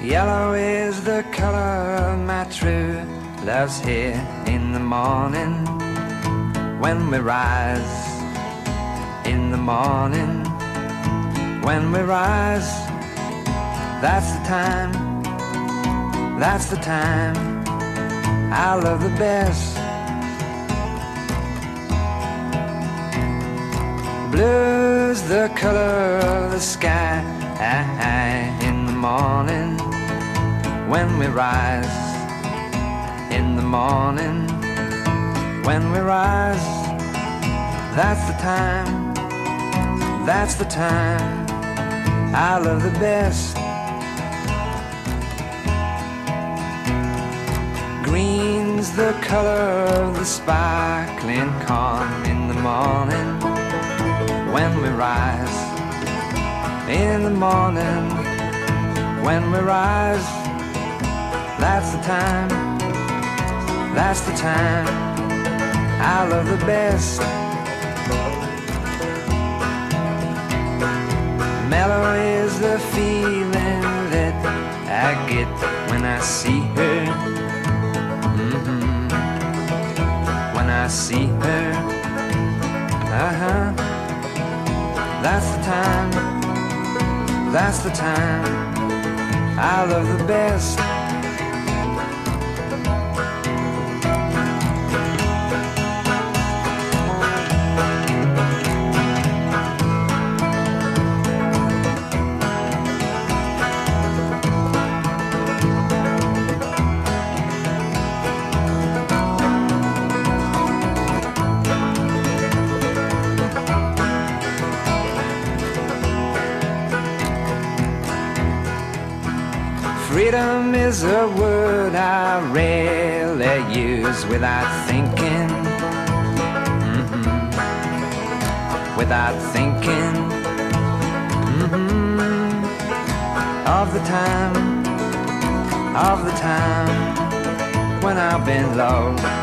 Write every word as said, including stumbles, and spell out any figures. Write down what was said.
Yellow is the color my true love's here in the morning. When we rise in the morning, when we rise, that's the time, that's the time I love the best. Blue's the color of the sky in the morning. When we rise in the morning, when we rise, that's the time, that's the time I love the best. Green's the color of the sparkling corn in the morning. When we rise in the morning, when we rise, that's the time, that's the time I love the best. Mellow is the feeling that I get when I see her. Mm-hmm. When I see her, uh-huh. That's the time, that's the time I love the best. Freedom is a word I rarely use without thinking, mm-hmm. Without thinking, mm-hmm. Of the time, of the time when I've been low.